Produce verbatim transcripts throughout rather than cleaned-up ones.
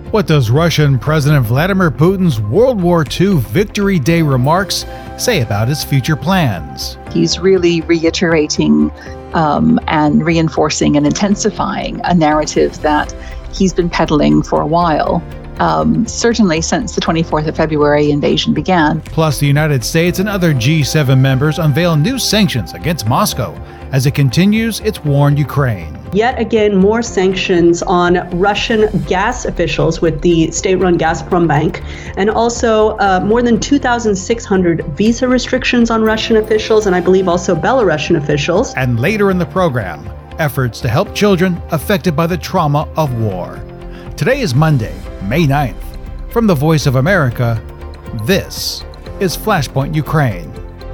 What does Russian President Vladimir Putin's World War Two Victory Day remarks say about his future plans? He's really reiterating um, and reinforcing and intensifying a narrative that he's been peddling for a while. Um, certainly since the twenty-fourth of February invasion began. Plus, the United States and other G seven members unveil new sanctions against Moscow as it continues its war in Ukraine. Yet again, more sanctions on Russian gas officials with the state-run Gazprom Bank, and also uh, more than two thousand six hundred visa restrictions on Russian officials, and I believe also Belarusian officials. And later in the program, efforts to help children affected by the trauma of war. Today is Monday, May ninth. From the Voice of America, this is Flashpoint Ukraine.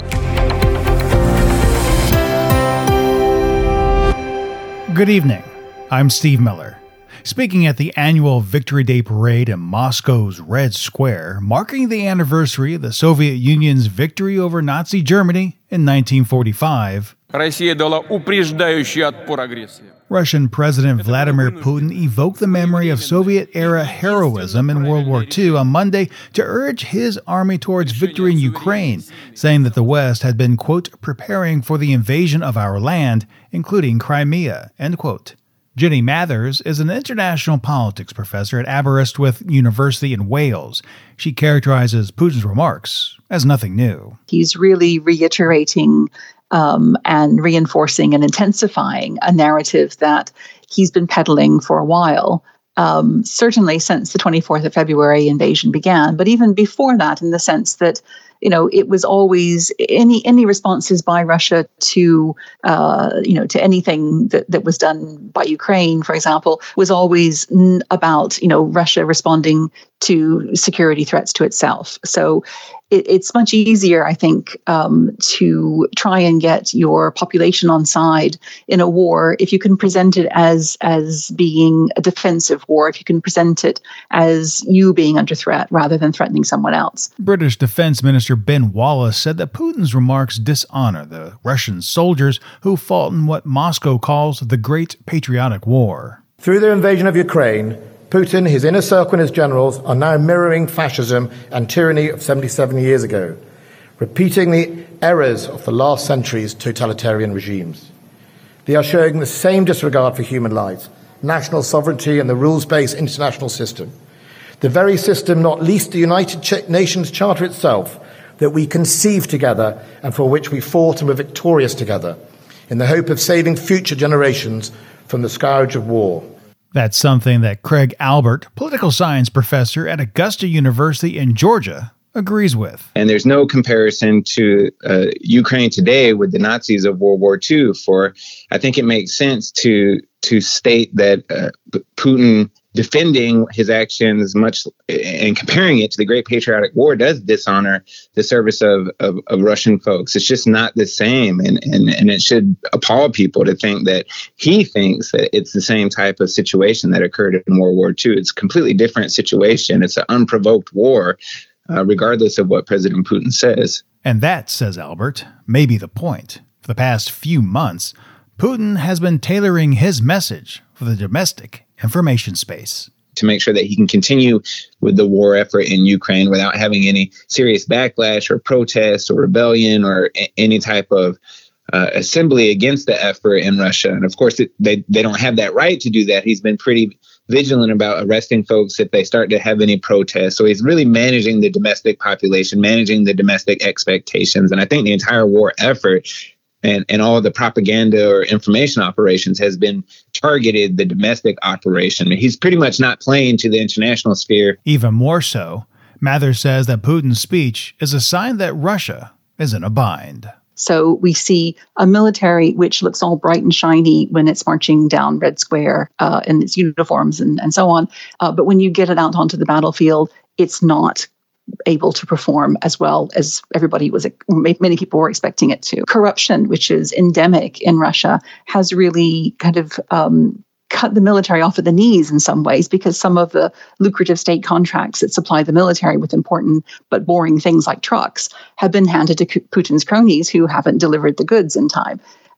Good evening. I'm Steve Miller. Speaking at the annual Victory Day parade in Moscow's Red Square, marking the anniversary of the Soviet Union's victory over Nazi Germany in nineteen forty-five, Россия дала упреждающий отпор агрессии. Russian President Vladimir Putin evoked the memory of Soviet-era heroism in World War Two on Monday to urge his army towards victory in Ukraine, saying that the West had been, quote, preparing for the invasion of our land, including Crimea, end quote. Jenny Mathers is an international politics professor at Aberystwyth University in Wales. She characterizes Putin's remarks as nothing new. He's really reiterating Um, and reinforcing and intensifying a narrative that he's been peddling for a while, um, certainly since the twenty-fourth of February invasion began, but even before that, in the sense that, you know, it was always any any responses by Russia to, uh, you know, to anything that, that was done by Ukraine, for example, was always n- about, you know, Russia responding to security threats to itself. So it, it's much easier, I think, um, to try and get your population on side in a war if you can present it as as being a defensive war, if you can present it as you being under threat rather than threatening someone else. British Defense Minister Ben Wallace said that Putin's remarks dishonor the Russian soldiers who fought in what Moscow calls the Great Patriotic War. Through their invasion of Ukraine, Putin, his inner circle and his generals are now mirroring fascism and tyranny of seventy-seven years ago, repeating the errors of the last century's totalitarian regimes. They are showing the same disregard for human lives, national sovereignty and the rules-based international system. The very system, not least the United Nations Charter itself, that we conceived together and for which we fought and were victorious together, in the hope of saving future generations from the scourge of war. That's something that Craig Albert, political science professor at Augusta University in Georgia, agrees with. And there's no comparison to uh, Ukraine today with the Nazis of World War Two. For I think it makes sense to to state that uh, Putin defending his actions much and comparing it to the Great Patriotic War does dishonor the service of, of, of Russian folks. It's just not the same. And, and, and it should appall people to think that he thinks that it's the same type of situation that occurred in World War Two. It's a completely different situation. It's an unprovoked war, uh, regardless of what President Putin says. And that, says Albert, may be the point. For the past few months, Putin has been tailoring his message for the domestic information space to make sure that he can continue with the war effort in Ukraine without having any serious backlash or protest or rebellion or a- any type of uh, assembly against the effort in Russia. And of course, it, they, they don't have that right to do that. He's been pretty vigilant about arresting folks if they start to have any protests. So he's really managing the domestic population, managing the domestic expectations. And I think the entire war effort And, and all the propaganda or information operations has been targeted the domestic operation. He's pretty much not playing to the international sphere. Even more so, Mathers says that Putin's speech is a sign that Russia is in a bind. So we see a military which looks all bright and shiny when it's marching down Red Square uh, in its uniforms and, and so on. Uh, but when you get it out onto the battlefield, it's not able to perform as well as everybody was, many people were expecting it to. Corruption, which is endemic in Russia, has really kind of um, cut the military off at the knees in some ways, because some of the lucrative state contracts that supply the military with important but boring things like trucks have been handed to Putin's cronies who haven't delivered the goods in time.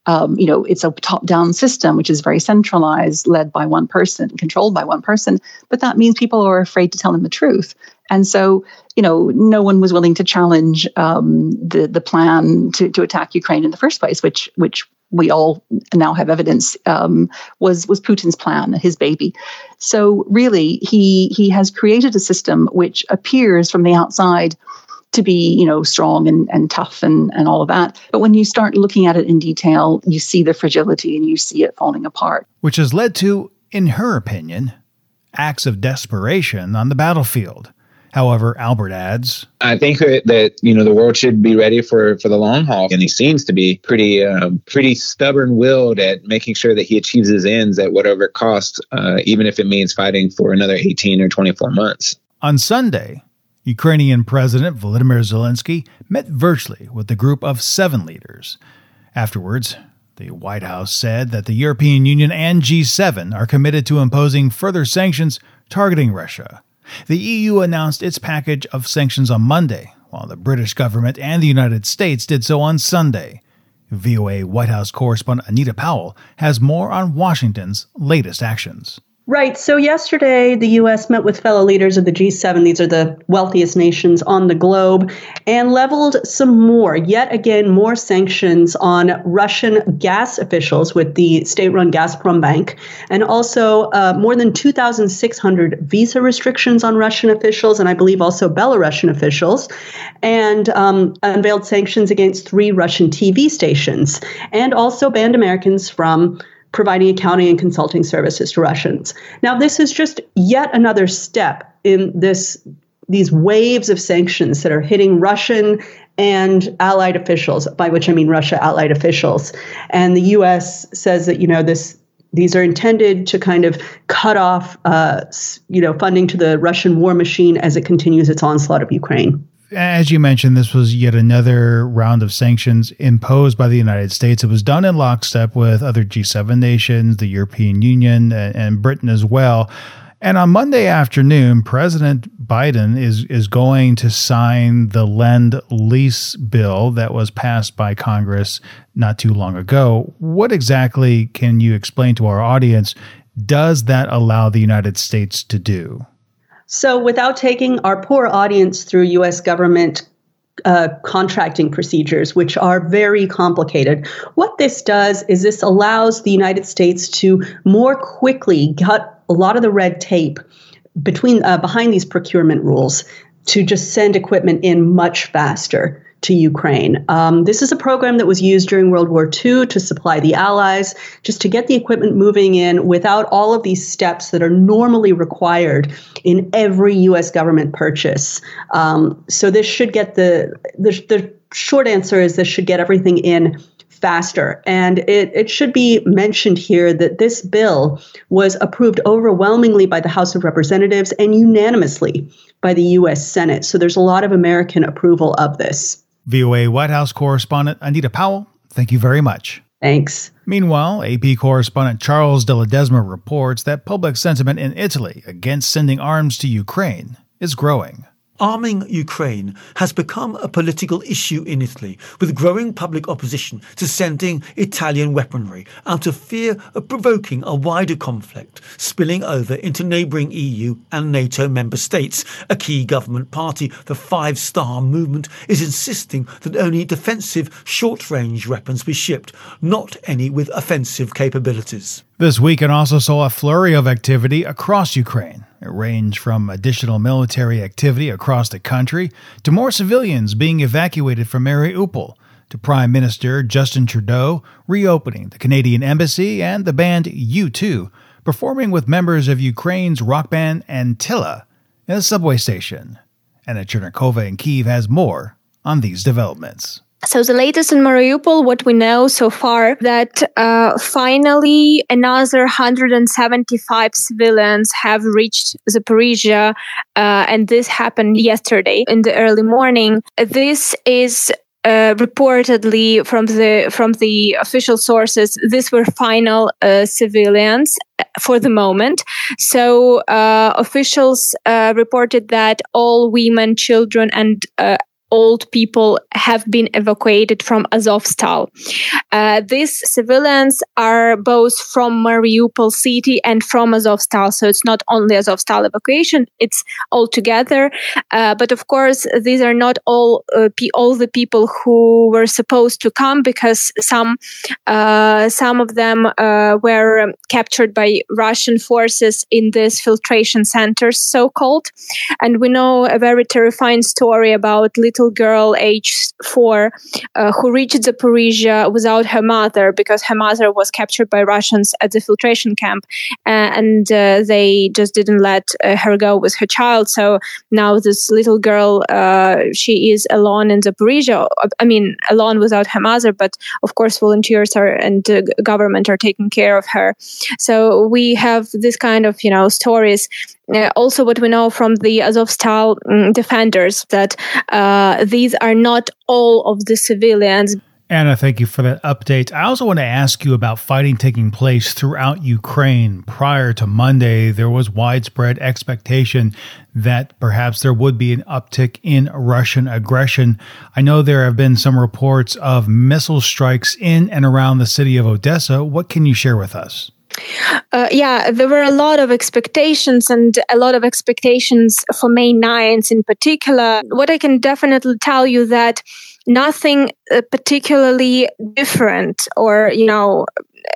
Um, you know, it's a top-down system, which is very centralized, led by one person, controlled by one person. But that means people are afraid to tell them the truth. And so, you know, no one was willing to challenge um, the the plan to, to attack Ukraine in the first place, which which we all now have evidence um, was was Putin's plan, his baby. So really, he he has created a system which appears from the outside to be, you know, strong and, and tough and, and all of that. But when you start looking at it in detail, you see the fragility and you see it falling apart. Which has led to, in her opinion, acts of desperation on the battlefield. However, Albert adds, I think that, you know, the world should be ready for, for the long haul. And he seems to be pretty uh, pretty stubborn-willed at making sure that he achieves his ends at whatever cost, uh, even if it means fighting for another eighteen or twenty-four months. On Sunday, Ukrainian President Volodymyr Zelensky met virtually with a group of seven leaders. Afterwards, the White House said that the European Union and G seven are committed to imposing further sanctions targeting Russia. The E U announced its package of sanctions on Monday, while the British government and the United States did so on Sunday. V O A White House correspondent Anita Powell has more on Washington's latest actions. Right. So yesterday, the U S met with fellow leaders of the G seven, these are the wealthiest nations on the globe, and leveled some more, yet again, more sanctions on Russian gas officials with the state-run Gazprom Bank, and also uh, more than two thousand six hundred visa restrictions on Russian officials, and I believe also Belarusian officials, and um, unveiled sanctions against three Russian T V stations, and also banned Americans from providing accounting and consulting services to Russians. Now, this is just yet another step in this these waves of sanctions that are hitting Russian and allied officials, by which I mean Russia allied officials. And the U S says that, you know, this these are intended to kind of cut off, uh, you know, funding to the Russian war machine as it continues its onslaught of Ukraine. As you mentioned, this was yet another round of sanctions imposed by the United States. It was done in lockstep with other G seven nations, the European Union, and Britain as well. And on Monday afternoon, President Biden is, is going to sign the Lend-Lease bill that was passed by Congress not too long ago. What exactly, can you explain to our audience, does that allow the United States to do? So without taking our poor audience through U S government uh, contracting procedures, which are very complicated, what this does is this allows the United States to more quickly cut a lot of the red tape between uh, behind these procurement rules to just send equipment in much faster to Ukraine. Um, this is a program that was used during World War Two to supply the Allies, just to get the equipment moving in without all of these steps that are normally required in every U S government purchase. Um, so this should get the, the, the short answer is this should get everything in faster. And it, it should be mentioned here that this bill was approved overwhelmingly by the House of Representatives and unanimously by the U S Senate. So there's a lot of American approval of this. V O A White House correspondent Anita Powell, thank you very much. Thanks. Meanwhile, A P correspondent Charles de Ledesma reports that public sentiment in Italy against sending arms to Ukraine is growing. Arming Ukraine has become a political issue in Italy, with growing public opposition to sending Italian weaponry out of fear of provoking a wider conflict, spilling over into neighbouring E U and NATO member states. A key government party, the Five Star Movement, is insisting that only defensive short-range weapons be shipped, not any with offensive capabilities. This weekend also saw a flurry of activity across Ukraine. It ranged from additional military activity across the country to more civilians being evacuated from Mariupol, to Prime Minister Justin Trudeau reopening the Canadian Embassy and the band U two performing with members of Ukraine's rock band Antilla in a subway station. Anna Chernakova in Kyiv has more on these developments. So the latest in Mariupol, what we know so far, that uh, finally another one hundred seventy-five civilians have reached Zaporizhia, uh, and this happened yesterday in the early morning. This is uh, reportedly from the from the official sources. These were final uh, civilians for the moment. So uh, officials uh, reported that all women, children, and uh, old people have been evacuated from Azovstal. Uh, these civilians are both from Mariupol city and from Azovstal, so it's not only Azovstal evacuation, it's all together. Uh, but of course, these are not all uh, pe- all the people who were supposed to come, because some uh, some of them uh, were um, captured by Russian forces in these filtration centers, so-called. And we know a very terrifying story about little girl aged four uh, who reached Zaporizhia without her mother, because her mother was captured by Russians at the filtration camp, uh, and uh, they just didn't let uh, her go with her child. So now this little girl, uh, she is alone in Zaporizhia. I mean, alone without her mother, but of course volunteers are and uh, government are taking care of her. So we have this kind of, you know, stories. Uh, also, what we know from the Azovstal um, defenders, that uh, these are not all of the civilians. Anna, thank you for that update. I also want to ask you about fighting taking place throughout Ukraine. Prior to Monday, there was widespread expectation that perhaps there would be an uptick in Russian aggression. I know there have been some reports of missile strikes in and around the city of Odessa. What can you share with us? Uh, yeah, there were a lot of expectations and a lot of expectations for May ninth in particular. What I can definitely tell you that nothing uh, particularly different or, you know,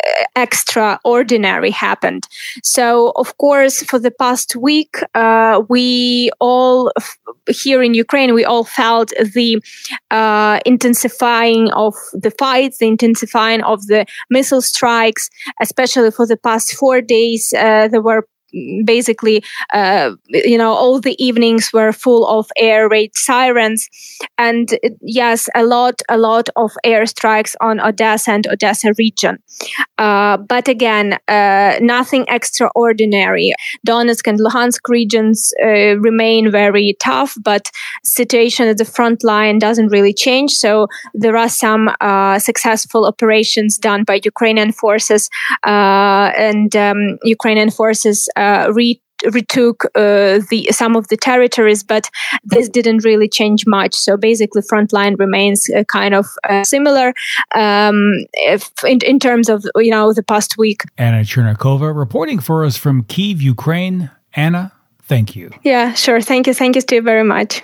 extraordinary happened. So, of course, for the past week, uh, we all f- here in Ukraine, we all felt the uh, intensifying of the fights, the intensifying of the missile strikes, especially for the past four days. Uh, there were basically, uh, you know, all the evenings were full of air raid sirens. And uh, yes, a lot, a lot of airstrikes on Odessa and Odessa region. Uh, but again, uh, nothing extraordinary. Donetsk and Luhansk regions uh, remain very tough, but situation at the front line doesn't really change. So there are some uh, successful operations done by Ukrainian forces, uh, and um, Ukrainian forces Uh, re- retook uh, the some of the territories, but this didn't really change much. So basically, frontline remains uh, kind of uh, similar um, if in, in terms of, you know, the past week. Anna Chernakova reporting for us from Kyiv, Ukraine. Anna, thank you. Yeah, sure. Thank you. Thank you, Steve, very much.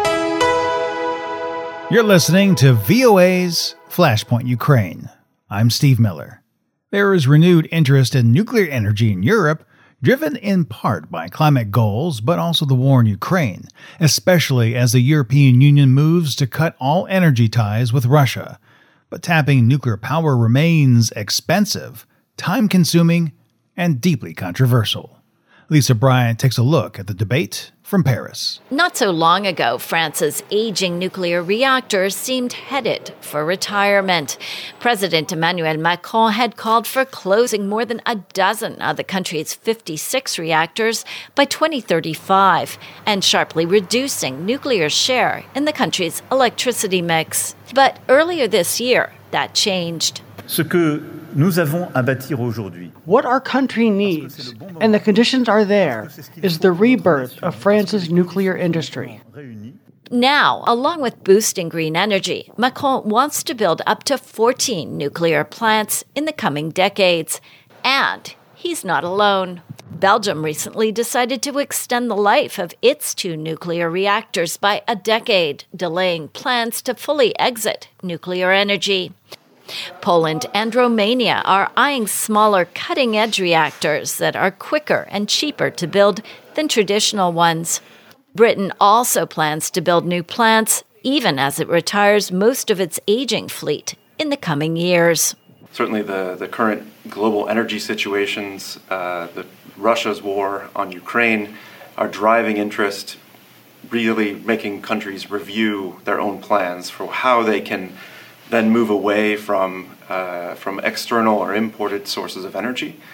You're listening to V O A's Flashpoint Ukraine. I'm Steve Miller. There is renewed interest in nuclear energy in Europe, driven in part by climate goals, but also the war in Ukraine, especially as the European Union moves to cut all energy ties with Russia. But tapping nuclear power remains expensive, time-consuming, and deeply controversial. Lisa Bryant takes a look at the debate from Paris. Not so long ago, France's aging nuclear reactors seemed headed for retirement. President Emmanuel Macron had called for closing more than a dozen of the country's fifty-six reactors by twenty thirty-five and sharply reducing nuclear's share in the country's electricity mix. But earlier this year, that changed. Ce que nous avons à bâtir aujourd'hui. What our country needs, and the conditions are there, is the rebirth of France's nuclear industry. Now, along with boosting green energy, Macron wants to build up to fourteen nuclear plants in the coming decades. And he's not alone. Belgium recently decided to extend the life of its two nuclear reactors by a decade, delaying plans to fully exit nuclear energy. Poland and Romania are eyeing smaller cutting-edge reactors that are quicker and cheaper to build than traditional ones. Britain also plans to build new plants, even as it retires most of its aging fleet in the coming years. Certainly the, the current global energy situations, uh, the Russia's war on Ukraine, are driving interest, really making countries review their own plans for how they can then move away from uh, from external or imported sources of energy.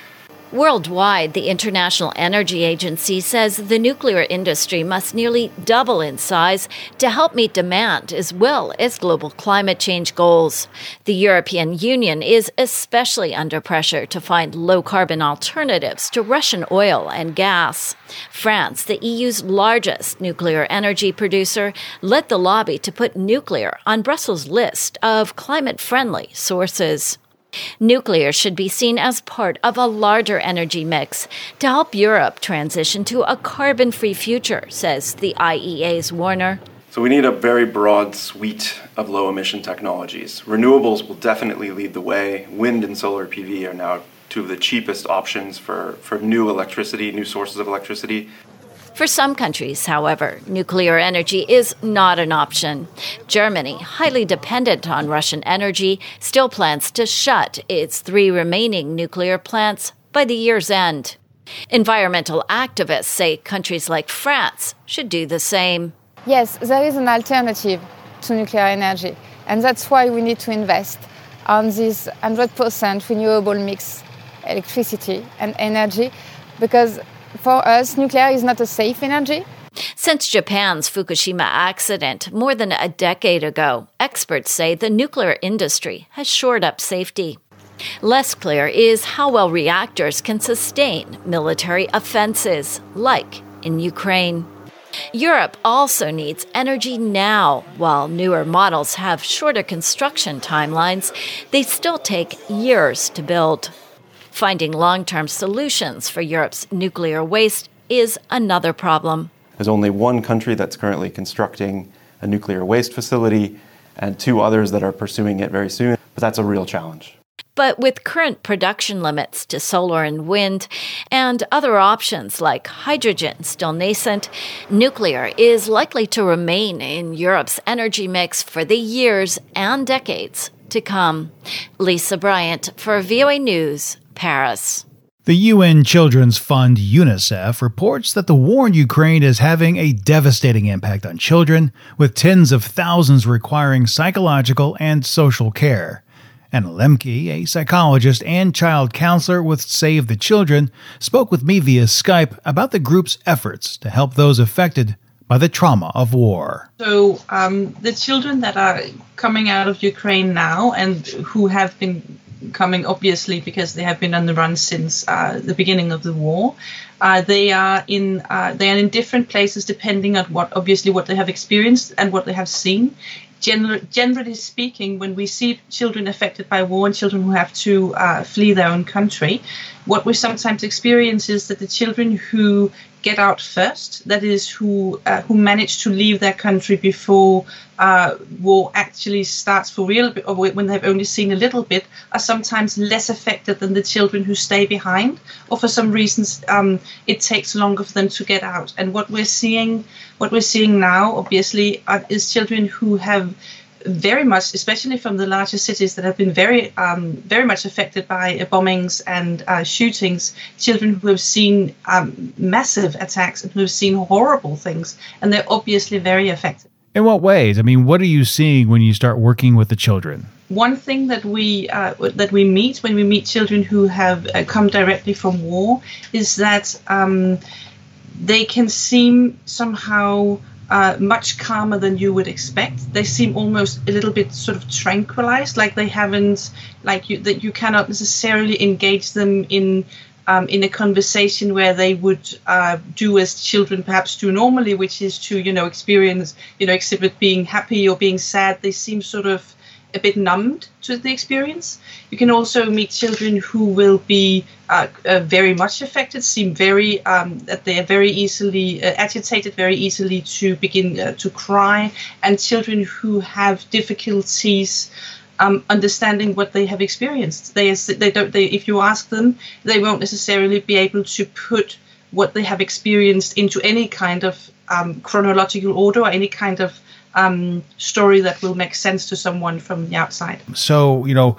Worldwide, the International Energy Agency says the nuclear industry must nearly double in size to help meet demand as well as global climate change goals. The European Union is especially under pressure to find low-carbon alternatives to Russian oil and gas. France, the E U's largest nuclear energy producer, led the lobby to put nuclear on Brussels' list of climate-friendly sources. Nuclear should be seen as part of a larger energy mix to help Europe transition to a carbon-free future, says the I E A's Warner. So we need a very broad suite of low-emission technologies. Renewables will definitely lead the way. Wind and solar P V are now two of the cheapest options for, for new electricity, new sources of electricity. For some countries, however, nuclear energy is not an option. Germany, highly dependent on Russian energy, still plans to shut its three remaining nuclear plants by the year's end. Environmental activists say countries like France should do the same. Yes, there is an alternative to nuclear energy, and that's why we need to invest on this one hundred percent renewable mix, electricity and energy, because for us, nuclear is not a safe energy. Since Japan's Fukushima accident more than a decade ago, experts say the nuclear industry has shored up safety. Less clear is how well reactors can sustain military offenses, like in Ukraine. Europe also needs energy now. While newer models have shorter construction timelines, they still take years to build. Finding long-term solutions for Europe's nuclear waste is another problem. There's only one country that's currently constructing a nuclear waste facility and two others that are pursuing it very soon, but that's a real challenge. But with current production limits to solar and wind and other options like hydrogen still nascent, nuclear is likely to remain in Europe's energy mix for the years and decades to come. Lisa Bryant for V O A News, Paris. The U N Children's Fund UNICEF reports that the war in Ukraine is having a devastating impact on children, with tens of thousands requiring psychological and social care. Anna Lemke, a psychologist and child counselor with Save the Children, spoke with me via Skype about the group's efforts to help those affected by the trauma of war. So um, the children that are coming out of Ukraine now and who have been coming obviously because they have been on the run since uh, the beginning of the war, uh, they are in uh, they are in different places depending on what obviously what they have experienced and what they have seen. Generally, generally speaking, when we see children affected by war and children who have to uh, flee their own country, what we sometimes experience is that the children who get out first, that is, who uh, who manage to leave their country before uh, war actually starts for real, or when they've only seen a little bit, are sometimes less affected than the children who stay behind, or for some reasons um, it takes longer for them to get out. And what we're seeing, what we're seeing now, obviously, uh, is children who have very much, especially from the larger cities that have been very, um, very much affected by uh, bombings and uh, shootings, children who have seen um, massive attacks and who have seen horrible things, and they're obviously very affected. In what ways? I mean, what are you seeing when you start working with the children? One thing that we uh, that we meet when we meet children who have uh, come directly from war is that um, they can seem somehow Uh, much calmer than you would expect. They seem almost a little bit sort of tranquilized, like they haven't, like you, that you cannot necessarily engage them in um, in a conversation where they would uh, do as children perhaps do normally, which is to, you know, experience, you know, exhibit being happy or being sad. They seem sort of a bit numbed to the experience. You can also meet children who will be uh, uh, very much affected, seem very, um, that they are very easily uh, agitated, very easily to begin uh, to cry, and children who have difficulties um, understanding what they have experienced. They, they don't, they, if you ask them, they won't necessarily be able to put what they have experienced into any kind of um, chronological order or any kind of Um, story that will make sense to someone from the outside. So, you know,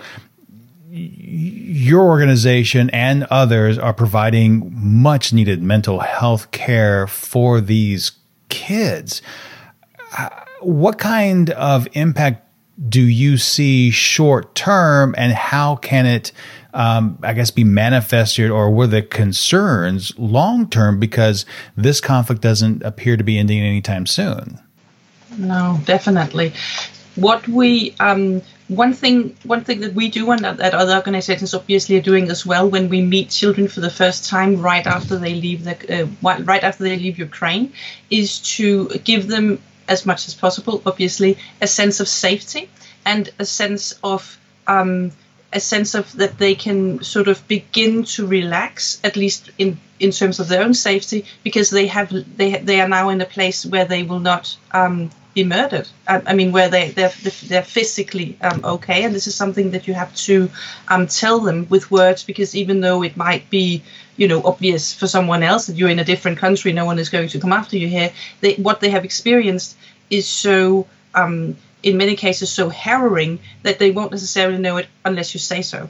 your organization and others are providing much needed mental health care for these kids. Uh, what kind of impact do you see short term, and how can it um, I guess, be manifested, or were the concerns long term because this conflict doesn't appear to be ending anytime soon? No, definitely. What we um, one thing one thing that we do and that, that other organizations obviously are doing as well, when we meet children for the first time right after they leave the uh, right after they leave Ukraine, is to give them, as much as possible, obviously, a sense of safety and a sense of um, a sense of that they can sort of begin to relax, at least in in terms of their own safety, because they have they they are now in a place where they will not um, be murdered. I, I mean, where they they're they're physically um, okay, and this is something that you have to um, tell them with words, because even though it might be, you know, obvious for someone else that you're in a different country, no one is going to come after you here. They, what they have experienced is so, um, in many cases, so harrowing that they won't necessarily know it unless you say so.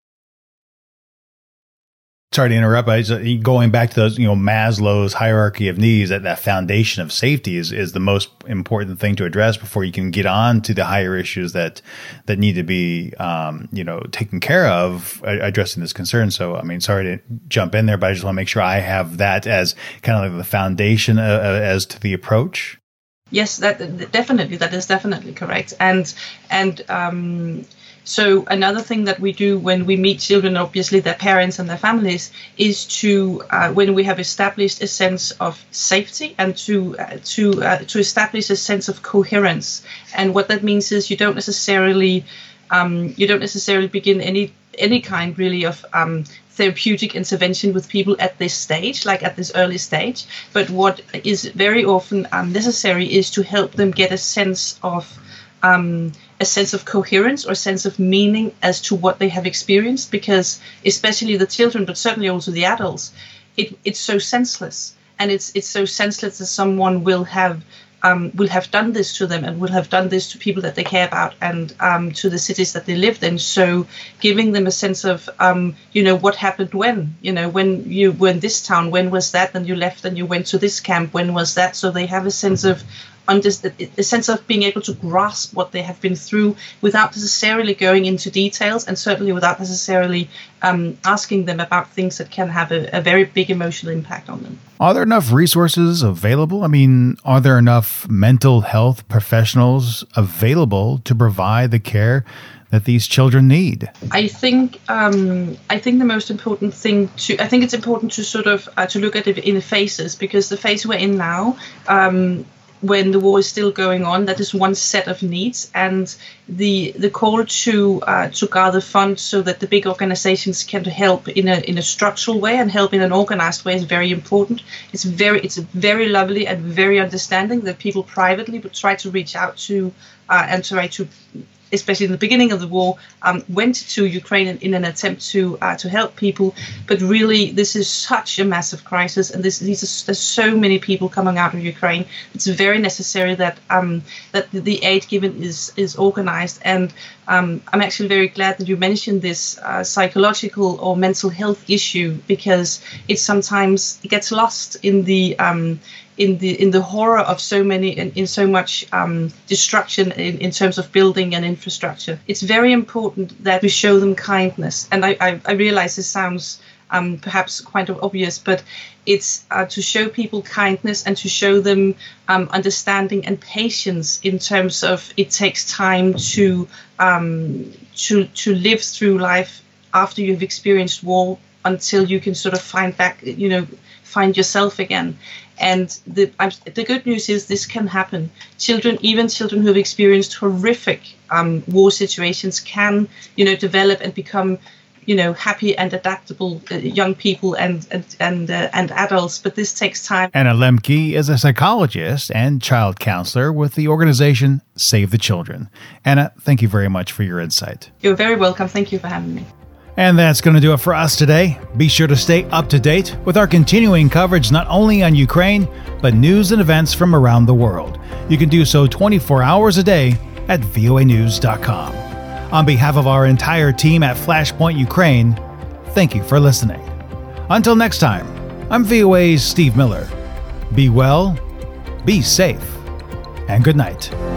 Sorry to interrupt, but going back to those, you know, Maslow's hierarchy of needs, that, that foundation of safety is, is the most important thing to address before you can get on to the higher issues that that need to be, um, you know, taken care of, addressing this concern. So, I mean, sorry to jump in there, but I just want to make sure I have that as kind of like the foundation uh, as to the approach. Yes, that definitely, that is definitely correct. And and um, so another thing that we do when we meet children, obviously their parents and their families, is to uh, when we have established a sense of safety and to uh, to uh, to establish a sense of coherence. And what that means is you don't necessarily um, you don't necessarily begin any any kind really of um, therapeutic intervention with people at this stage, like at this early stage. But what is very often um, necessary is to help them get a sense of um, a sense of coherence or a sense of meaning as to what they have experienced, because especially the children, but certainly also the adults, it, it's so senseless. And it's it's so senseless that someone will have Um, will have done this to them and will have done this to people that they care about and um, to the cities that they lived in. So giving them a sense of, um, you know, what happened when, you know, when you were in this town, when was that? And you left and you went to this camp, when was that? So they have a sense of Under, a sense of being able to grasp what they have been through without necessarily going into details, and certainly without necessarily um, asking them about things that can have a, a very big emotional impact on them. Are there enough resources available? I mean, are there enough mental health professionals available to provide the care that these children need? I think um, I think the most important thing to I think it's important to sort of uh, to look at it in phases, because the phase we're in now, Um, when the war is still going on, that is one set of needs, and the the call to uh, to gather funds so that the big organizations can help in a in a structural way and help in an organized way is very important. It's very it's very lovely and very understanding that people privately would try to reach out to uh, and try to, especially in the beginning of the war, um, went to Ukraine in, in an attempt to uh, to help people. But really, this is such a massive crisis, and this, these are, there's so many people coming out of Ukraine. It's very necessary that um, that the aid given is is organized. And um, I'm actually very glad that you mentioned this uh, psychological or mental health issue, because it sometimes it gets lost in the um, in the in the horror of so many in, in so much um, destruction in, in terms of building and infrastructure. It's very important that we show them kindness. And I, I, I realize this sounds um, perhaps quite obvious, but it's uh, to show people kindness and to show them um, understanding and patience in terms of it takes time to um, to to live through life after you've experienced war, until you can sort of find back, you know, find yourself again. And the the good news is this can happen. Children, even children who have experienced horrific um, war situations, can, you know, develop and become, you know, happy and adaptable uh, young people and and and, uh, and adults. But this takes time. Anna Lembke is a psychologist and child counselor with the organization Save the Children. Anna, thank you very much for your insight. You're very welcome. Thank you for having me. And that's going to do it for us today. Be sure to stay up to date with our continuing coverage not only on Ukraine, but news and events from around the world. You can do so twenty-four hours a day at V O A news dot com. On behalf of our entire team at Flashpoint Ukraine, thank you for listening. Until next time, I'm V O A's Steve Miller. Be well, be safe, and good night.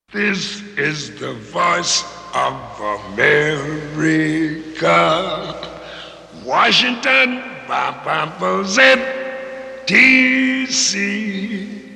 This is the voice of America. Washington, Z, D C